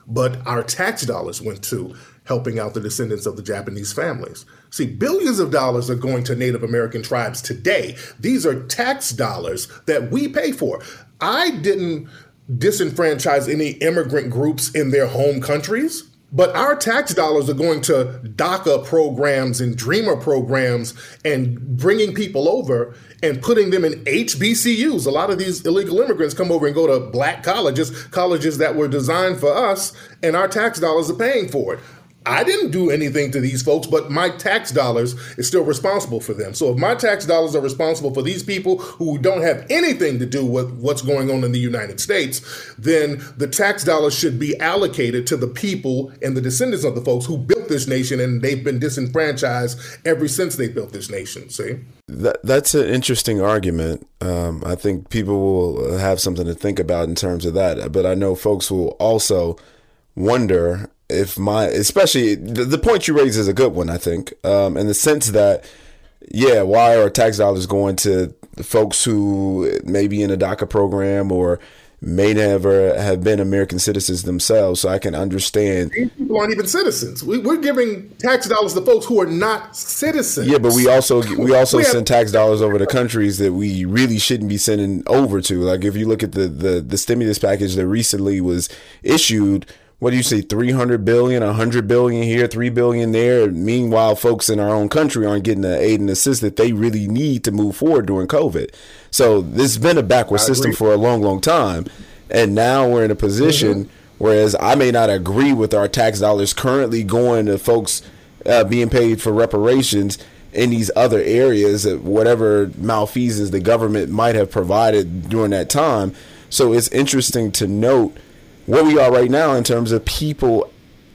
but our tax dollars went to helping out the descendants of the Japanese families. See, billions of dollars are going to Native American tribes today. These are tax dollars that we pay for. I didn't disenfranchise any immigrant groups in their home countries, but our tax dollars are going to DACA programs and DREAMER programs and bringing people over and putting them in HBCUs. A lot of these illegal immigrants come over and go to black colleges that were designed for us, and our tax dollars are paying for it. I didn't do anything to these folks, but my tax dollars is still responsible for them. So if my tax dollars are responsible for these people who don't have anything to do with what's going on in the United States, then the tax dollars should be allocated to the people and the descendants of the folks who built this nation, and they've been disenfranchised ever since they built this nation, see? That's an interesting argument. I think people will have something to think about in terms of that. But I know folks will also wonder especially the point you raise is a good one, I think, in the sense that, why are tax dollars going to the folks who may be in a DACA program or may never have been American citizens themselves? So I can understand. These people aren't even citizens. We're giving tax dollars to folks who are not citizens. Yeah, but we also send tax dollars over to countries that we really shouldn't be sending over to. Like if you look at the stimulus package that recently was issued, what do you say, 300 billion, 100 billion here, 3 billion there. Meanwhile, folks in our own country aren't getting the aid and assist that they really need to move forward during COVID. So this has been a backward system for a long, long time. And now we're in a position, whereas I may not agree with our tax dollars currently going to folks being paid for reparations in these other areas, whatever malfeasance the government might have provided during that time. So it's interesting to note where we are right now in terms of people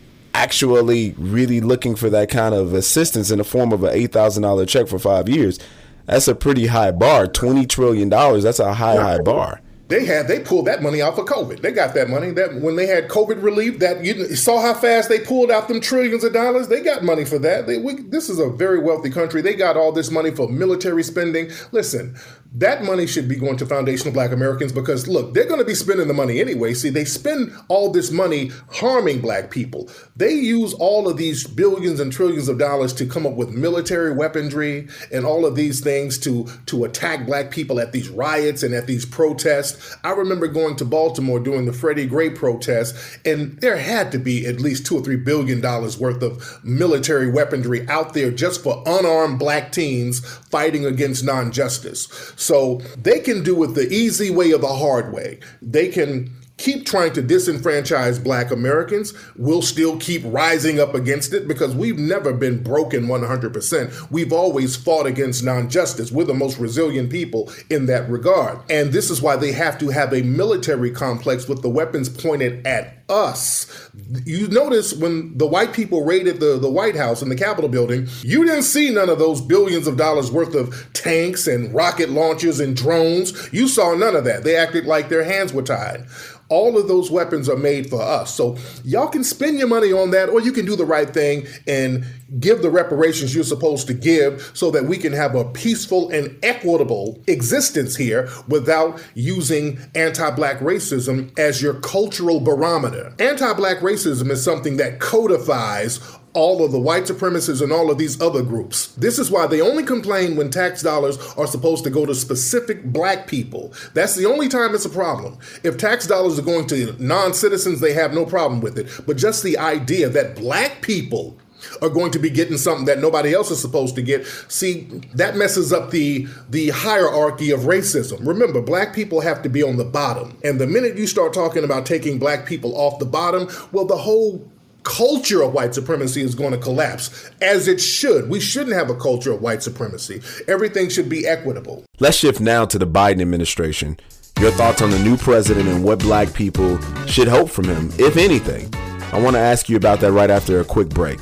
actually really looking for that kind of assistance in the form of an $8,000 check for 5 years. That's a pretty high bar. $20 trillion. That's a high bar. They pulled that money out for COVID. They got that money. That when they had COVID relief, that you saw how fast they pulled out them trillions of dollars. They got money for that. This is a very wealthy country. They got all this money for military spending. Listen, that money should be going to foundational Black Americans because, look, they're going to be spending the money anyway. See, they spend all this money harming Black people. They use all of these billions and trillions of dollars to come up with military weaponry and all of these things to attack Black people at these riots and at these protests. I remember going to Baltimore during the Freddie Gray protests, and there had to be at least $2 or $3 billion worth of military weaponry out there just for unarmed Black teens fighting against non-justice. So they can do it the easy way or the hard way. They can keep trying to disenfranchise Black Americans. We'll still keep rising up against it because we've never been broken 100%. We've always fought against non-justice. We're the most resilient people in that regard. And this is why they have to have a military complex with the weapons pointed at us. You notice when the white people raided the White House and the Capitol building, you didn't see none of those billions of dollars worth of tanks and rocket launchers and drones. You saw none of that. They acted like their hands were tied. All of those weapons are made for us. So y'all can spend your money on that, or you can do the right thing and give the reparations you're supposed to give so that we can have a peaceful and equitable existence here without using anti-Black racism as your cultural barometer. Anti-Black racism is something that codifies all of the white supremacists and all of these other groups. This is why they only complain when tax dollars are supposed to go to specific Black people. That's the only time it's a problem. If tax dollars are going to non-citizens, they have no problem with it. But just the idea that Black people are going to be getting something that nobody else is supposed to get. See, that messes up the hierarchy of racism. Remember, Black people have to be on the bottom. And the minute you start talking about taking Black people off the bottom, well, the whole culture of white supremacy is going to collapse, as it should. We shouldn't have a culture of white supremacy. Everything should be equitable. Let's shift now to the Biden administration. Your thoughts on the new president and what Black people should hope from him, if anything. I want to ask you about that right after a quick break.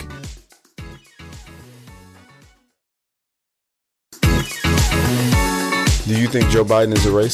Do you think Joe Biden is a racist?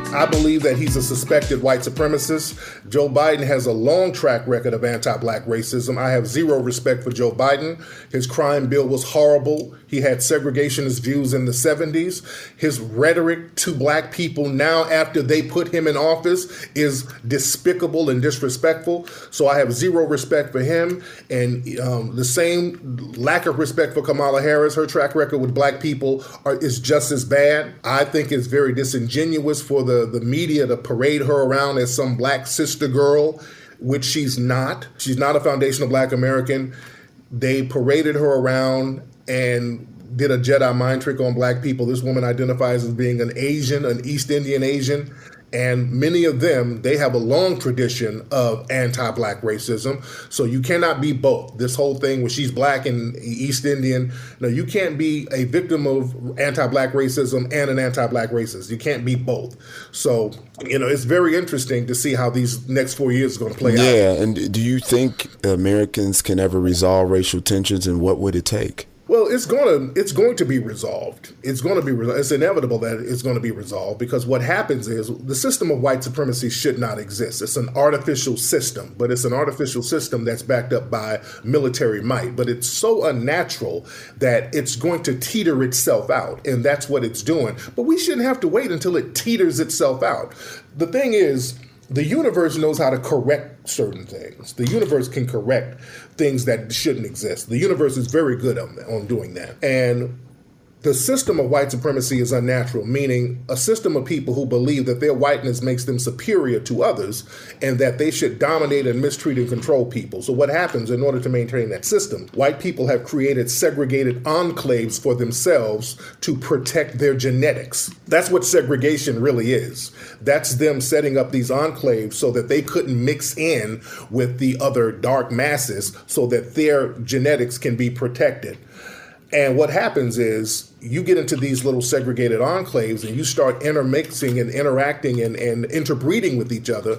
I believe that he's a suspected white supremacist. Joe Biden has a long track record of anti-black racism. I have zero respect for Joe Biden. His crime bill was horrible. He had segregationist views in the 70s. His rhetoric to black people now after they put him in office is despicable and disrespectful. So I have zero respect for him. And the same lack of respect for Kamala Harris. Her track record with black people is just as bad. I think it's very disingenuous for the media to parade her around as some black sister girl, which she's not. She's not a foundational black American. They paraded her around and did a Jedi mind trick on black people. This woman identifies as being an Asian, an East Indian Asian. And many of them, they have a long tradition of anti-black racism. So you cannot be both. This whole thing where she's black and East Indian, no, you can't be a victim of anti-black racism and an anti-black racist. You can't be both. So, it's very interesting to see how these next 4 years are going to play out. Yeah, and do you think Americans can ever resolve racial tensions, and what would it take? Well, it's going to be resolved. It's going to be resolved. It's inevitable that it's going to be resolved, because what happens is the system of white supremacy should not exist. It's an artificial system, but it's an artificial system that's backed up by military might. But it's so unnatural that it's going to teeter itself out, and that's what it's doing. But we shouldn't have to wait until it teeters itself out. The thing is, the universe knows how to correct certain things. The universe can correct things that shouldn't exist. The universe is very good on doing that. And the system of white supremacy is unnatural, meaning a system of people who believe that their whiteness makes them superior to others and that they should dominate and mistreat and control people. So what happens in order to maintain that system? White people have created segregated enclaves for themselves to protect their genetics. That's what segregation really is. That's them setting up these enclaves so that they couldn't mix in with the other dark masses so that their genetics can be protected. And what happens is you get into these little segregated enclaves and you start intermixing and interacting and interbreeding with each other.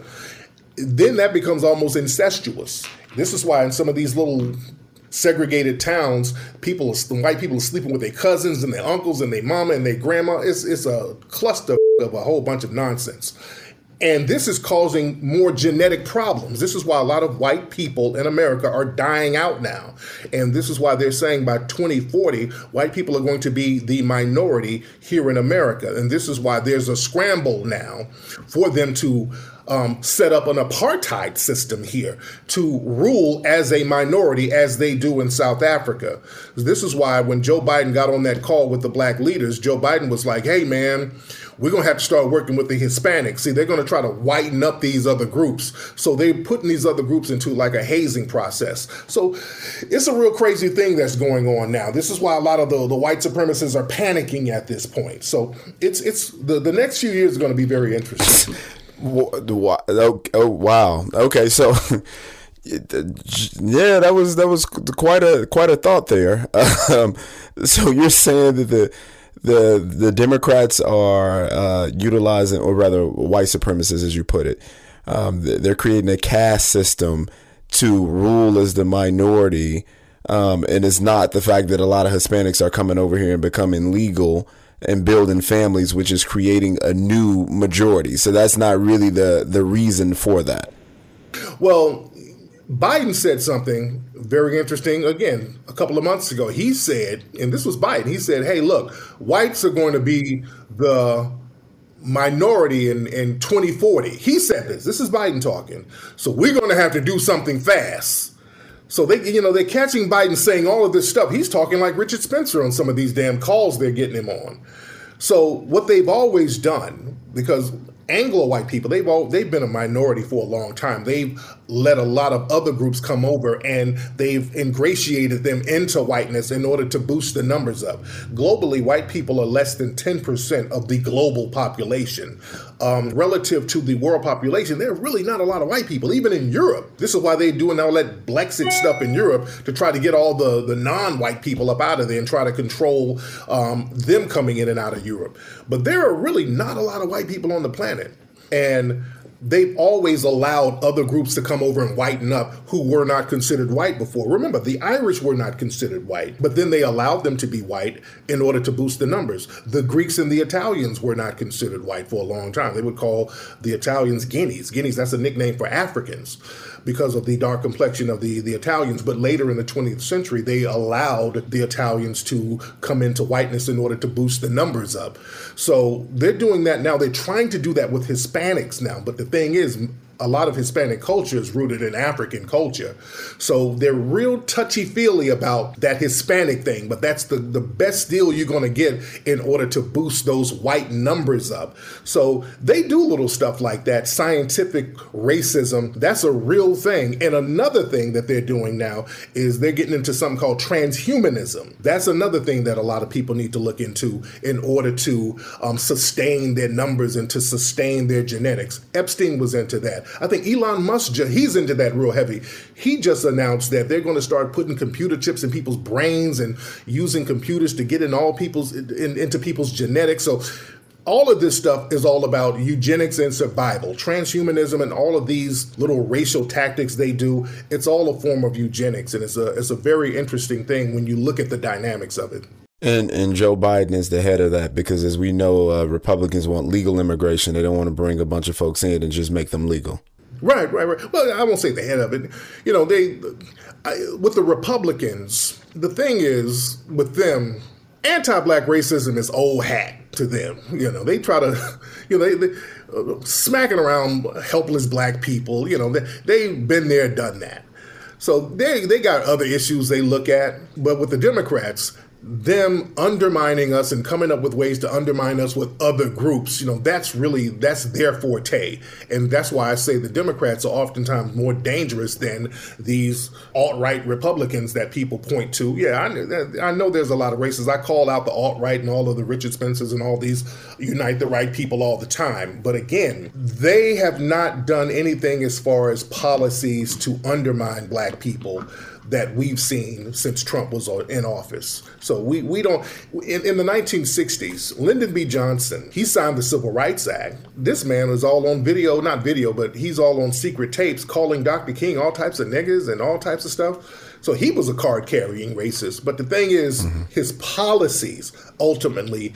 Then that becomes almost incestuous. This is why in some of these little segregated towns, white people are sleeping with their cousins and their uncles and their mama and their grandma. It's a cluster of a whole bunch of nonsense. And this is causing more genetic problems. This is why a lot of white people in America are dying out now. And this is why they're saying by 2040, white people are going to be the minority here in America. And this is why there's a scramble now for them to set up an apartheid system here to rule as a minority as they do in South Africa. This is why when Joe Biden got on that call with the black leaders, Joe Biden was like, hey, man, we're going to have to start working with the Hispanics. See, they're going to try to whiten up these other groups. So they're putting these other groups into like a hazing process. So it's a real crazy thing that's going on now. This is why a lot of the white supremacists are panicking at this point. So it's the next few years are going to be very interesting. Oh, wow. Okay, so yeah, that was quite a thought there. So you're saying that the Democrats are utilizing, or rather white supremacists, as you put it, they're creating a caste system to rule as the minority, and it's not the fact that a lot of Hispanics are coming over here and becoming legal and building families, which is creating a new majority. So that's not really the reason for that. Well, Biden said something very interesting, again, a couple of months ago. He said, and this was Biden, he said, hey, look, whites are going to be the minority in 2040. He said this. This is Biden talking. So we're going to have to do something fast. So they're catching Biden saying all of this stuff. He's talking like Richard Spencer on some of these damn calls they're getting him on. So what they've always done, because Anglo-white people, they've been a minority for a long time. They've let a lot of other groups come over and they've ingratiated them into whiteness in order to boost the numbers up. Globally, white people are less than 10% of the global population. Relative to the world population, there are really not a lot of white people, even in Europe. This is why they're doing all that Brexit stuff in Europe to try to get all the non-white people up out of there and try to control them coming in and out of Europe. But there are really not a lot of white people on the planet. And they've always allowed other groups to come over and whiten up who were not considered white before. Remember, the Irish were not considered white, but then they allowed them to be white in order to boost the numbers. The Greeks and the Italians were not considered white for a long time. They would call the Italians Guineas. Guineas, that's a nickname for Africans because of the dark complexion of the Italians. But later in the 20th century, they allowed the Italians to come into whiteness in order to boost the numbers up. So they're doing that now. They're trying to do that with Hispanics now. But the thing is, a lot of Hispanic culture is rooted in African culture. So they're real touchy-feely about that Hispanic thing, but that's the best deal you're going to get in order to boost those white numbers up. So they do little stuff like that. Scientific racism, that's a real thing. And another thing that they're doing now is they're getting into something called transhumanism. That's another thing that a lot of people need to look into in order to sustain their numbers and to sustain their genetics. Epstein was into that. I think Elon Musk, he's into that real heavy. He just announced that they're going to start putting computer chips in people's brains and using computers to get into people's genetics. So all of this stuff is all about eugenics and survival. Transhumanism and all of these little racial tactics they do, it's all a form of eugenics. And it's a very interesting thing when you look at the dynamics of it. And Joe Biden is the head of that because, as we know, Republicans want legal immigration. They don't want to bring a bunch of folks in and just make them legal. Right. Well, I won't say the head of it. You know, with the Republicans, the thing is with them, anti-black racism is old hat to them. You know, they try to, they smacking around helpless black people. You know, they've been there, done that. So they got other issues they look at. But with the Democrats, them undermining us and coming up with ways to undermine us with other groups, that's their forte. And that's why I say the Democrats are oftentimes more dangerous than these alt-right Republicans that people point to. Yeah, I know there's a lot of races. I call out the alt-right and all of the Richard Spencers and all these Unite the Right people all the time. But again, they have not done anything as far as policies to undermine black people that we've seen since Trump was in office. So we don't, in the 1960s, Lyndon B. Johnson, he signed the Civil Rights Act. This man was all on not video, but he's all on secret tapes calling Dr. King all types of niggas and all types of stuff. So he was a card-carrying racist. But the thing is, his policies ultimately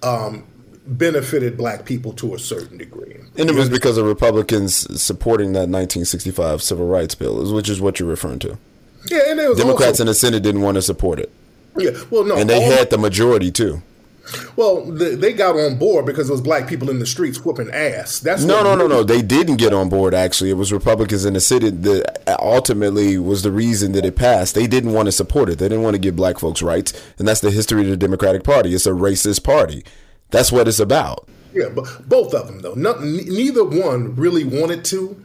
benefited black people to a certain degree. And it was because of Republicans supporting that 1965 Civil Rights Bill, which is what you're referring to. Yeah, and it was Democrats in the Senate didn't want to support it. Yeah, well, no. And they had the majority, too. Well, they got on board because it was black people in the streets whooping ass. No. They didn't get on board, actually. It was Republicans in the Senate that ultimately was the reason that it passed. They didn't want to support it. They didn't want to give black folks rights. And that's the history of the Democratic Party. It's a racist party. That's what it's about. Yeah, but both of them, though. Neither one really wanted to.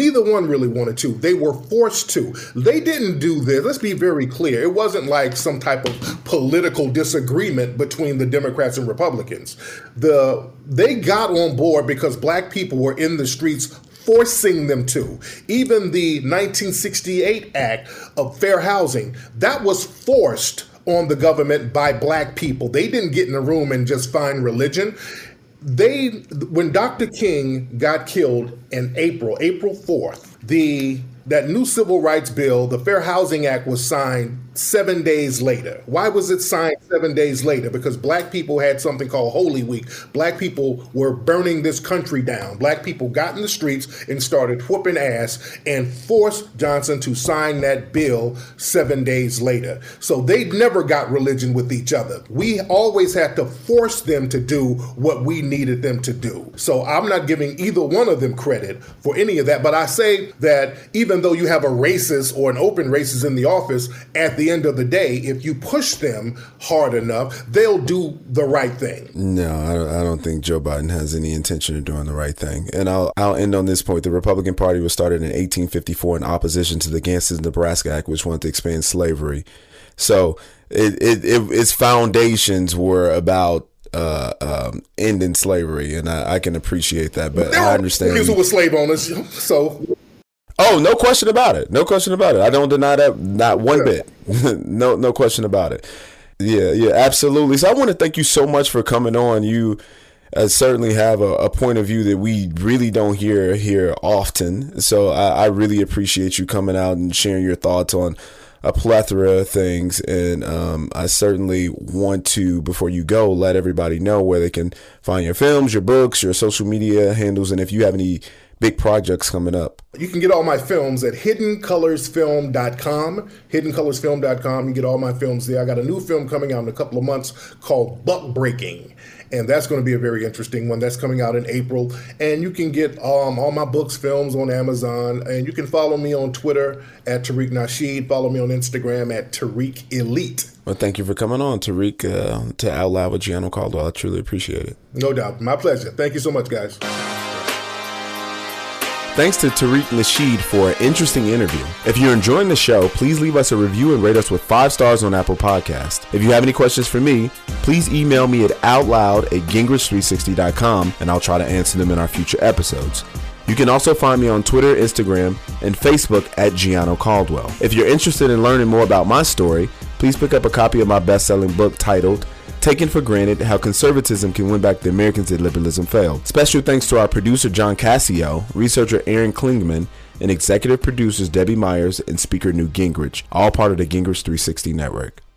They were forced to. They didn't do this. Let's be very clear. It wasn't like some type of political disagreement between the Democrats and Republicans. They got on board because black people were in the streets forcing them to. Even the 1968 Act of Fair Housing, that was forced on the government by black people. They didn't get in a room and just find religion. When Dr. King got killed in April 4th, that new civil rights bill, the Fair Housing Act, was signed 7 days later. Why was it signed 7 days later? Because black people had something called Holy Week. Black people were burning this country down. Black people got in the streets and started whooping ass and forced Johnson to sign that bill 7 days later. So they never got religion with each other. We always had to force them to do what we needed them to do. So I'm not giving either one of them credit for any of that. But I say that even though you have a racist or an open racist in the office, at the end of the day, if you push them hard enough, they'll do the right thing. No, I don't think Joe Biden has any intention of doing the right thing. And I'll end on this point. The Republican Party was started in 1854 in opposition to the Kansas-Nebraska Act, which wanted to expand slavery. So its foundations were about ending slavery, and I can appreciate that. But I understand. People were slave owners, so. Oh, no question about it. No question about it. I don't deny that, not one bit. No question about it. Yeah, absolutely. So I want to thank you so much for coming on. You certainly have a point of view that we really don't hear here often. So I really appreciate you coming out and sharing your thoughts on a plethora of things. And I certainly want to, before you go, let everybody know where they can find your films, your books, your social media handles, and if you have any big projects coming up. You can get all my films at hiddencolorsfilm.com. Hiddencolorsfilm.com. You get all my films there. I got a new film coming out in a couple of months called Buck Breaking. And that's going to be a very interesting one. That's coming out in April. And you can get all my books, films on Amazon. And you can follow me on Twitter at Tariq Nasheed. Follow me on Instagram at Tariq Elite. Well, thank you for coming on, Tariq, to Out Loud with Gianno Caldwell. I truly appreciate it. No doubt. My pleasure. Thank you so much, guys. Thanks to Tariq Nasheed for an interesting interview. If you're enjoying the show, please leave us a review and rate us with 5 stars on Apple Podcast. If you have any questions for me, please email me at outloud@gingrich360.com and I'll try to answer them in our future episodes. You can also find me on Twitter, Instagram, and Facebook at Gianno Caldwell. If you're interested in learning more about my story, please pick up a copy of my best-selling book titled Taken for Granted, How Conservatism Can Win Back the Americans That Liberalism Failed. Special thanks to our producer, John Cassio, researcher Aaron Klingman, and executive producers Debbie Myers and speaker Newt Gingrich, all part of the Gingrich 360 Network.